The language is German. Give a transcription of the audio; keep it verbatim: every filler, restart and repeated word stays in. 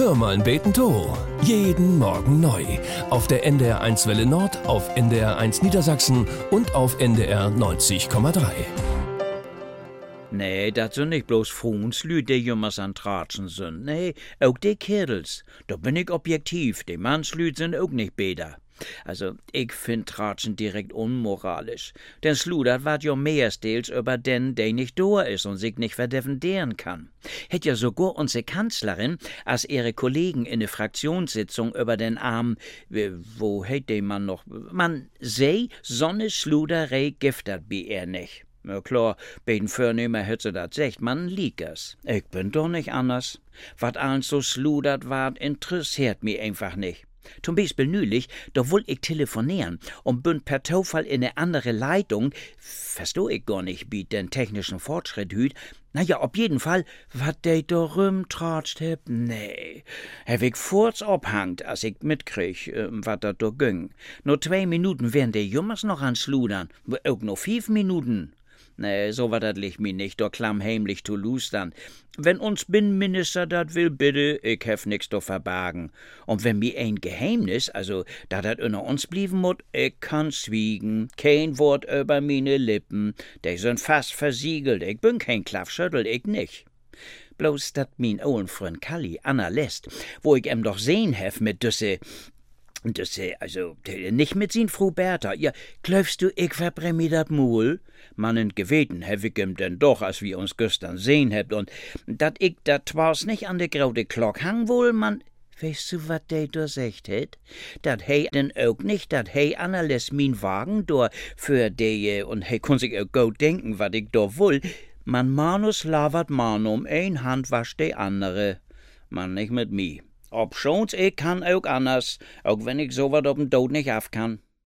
Hör mal beten to. Jeden Morgen neu. Auf der N D R eins Welle Nord, auf N D R eins Niedersachsen und auf N D R neunzig Komma drei. Nee, dat sind nicht bloß Fruenslü, die jummers an Tratschen sind. Nee, auch die Kerls. Da bin ich objektiv. Die Mannslü sind auch nicht besser. Also, ich find Tratschen direkt unmoralisch. Denn sludert wat jo mehrstels über den, der nicht da ist und sich nicht verdefendieren kann. Hätt ja sogar unsere Kanzlerin als ihre Kollegen in der Fraktionssitzung über den Arm, wo hätt der Mann noch, man sei, sonne Sluderei giftet bi er nicht. Ja klar, bei den Vornehmer hätt sie dat secht, man liegt es. Ich bin doch nicht anders. Wat allen so sludert ward, interessiert mich einfach nicht. Zum Beispiel nülich, da wollt ich telefonieren und bin per Zufall in eine andere Leitung. Versteh ich gar nicht, wie den technischen Fortschritt hüt. Naja, auf jeden Fall, wat de da rumtratscht heb, nee. Hab ich furz abhangt, als ich mitkrieg, äh, wat dat da ging. Nur zwei Minuten wären de Jummers noch an Sludern, auch noch fünf Minuten. Nee, so war dat licht mi nicht, da klamm heimlich zu lustern. Wenn uns Binnenminister dat will, bitte, ich hef nix do verbergen. Und wenn mi ein Geheimnis, also da dat unter uns blieben mut, ich kann schwiegen, kein Wort über mine Lippen, die sind fast versiegelt, ich bin kein Klaffschüttel, ich nicht. Bloß dat min ollen Freund Kalli, Anna lässt, wo ich em doch sehen hef mit düsse, düsse, also, nicht mit sin Frau Bertha, ja, glaubst du, ich verbrem mi dat Mul? Mannen geweten hef ich em denn doch, als wir uns gestern sehen hebt, und dat ich dat twas nicht an de graute Glock hang wohl, man, weißt du, wat de da secht het? Dat hei denn auch nicht, dat hei Anna lässt min Wagen dor für de, und hei kun sich auch gut denken, wat ich do wohl, man manus lavert manum, ein Hand wascht de andere, man nicht mit mi. Obschons, ich kann auch anders, auch wenn ich so wat ob'n Tod nicht af kann.